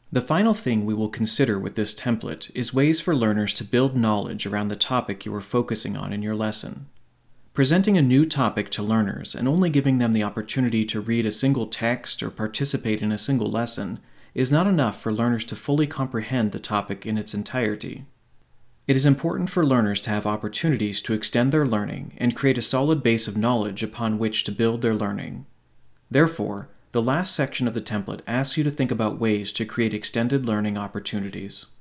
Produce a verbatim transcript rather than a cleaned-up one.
The final thing we will consider with this template is ways for learners to build knowledge around the topic you are focusing on in your lesson. Presenting a new topic to learners and only giving them the opportunity to read a single text or participate in a single lesson is not enough for learners to fully comprehend the topic in its entirety. It is important for learners to have opportunities to extend their learning and create a solid base of knowledge upon which to build their learning. Therefore, the last section of the template asks you to think about ways to create extended learning opportunities.